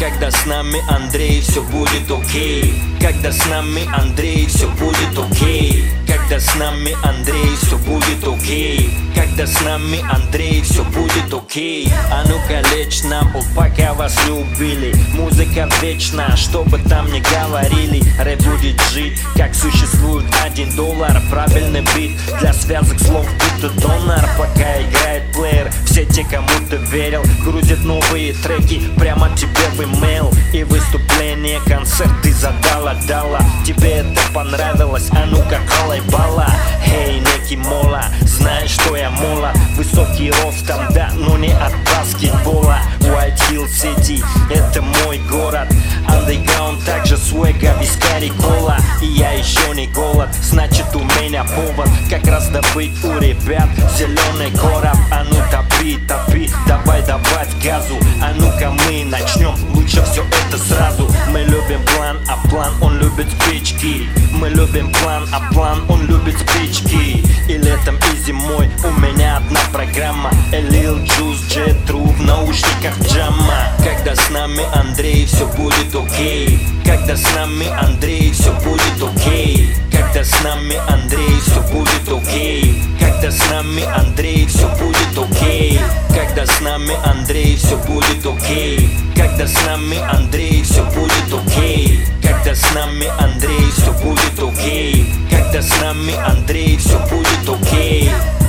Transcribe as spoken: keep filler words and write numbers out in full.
Когда с нами Андрей, все будет окей. Когда с нами Андрей, все будет окей. Когда с нами Андрей, все будет окей. Когда с нами Андрей, все будет окей. А ну-ка лечь на пол, пока вас любили. Музыка вечна, что бы там ни говорили. Рэп будет жить, как существует один доллар. Правильный бит для связок слов, будто донор. Пока играет плеер, все те, кому ты верил, грузят новые треки прямо тебе в имейл. И выступление, концерт ты задала, дала. Тебе это понравилось, а ну-ка колайбала. Эй, Неки Мола, знаешь, что я молод. Высокий ростом, да, но не от баскетбола. White Hill City, это мой город. Underground также свега, вискарь и кола. И я еще не голод, значит у меня повод как раз добыть у ребят зеленый короб. А ну топи, топи, давай давать газу. А ну-ка мы начнем, лучше все это сразу. Мы любим план, а план он любит спички. Мы любим план, а план он любит спички. И летом, и зимой у меня одна программа. Lil Juice, Jet True в наушниках джама. Когда с нами Андрей, все будет окей. Когда с нами Андрей, все будет окей. Когда с нами Андрей, все будет окей. Когда с нами Андрей, все будет окей. Когда с нами Андрей, все будет окей. Когда с нами Андрей, все будет окей. Когда с нами Андрей, все будет окей. Когда с нами Андрей, все будет окей.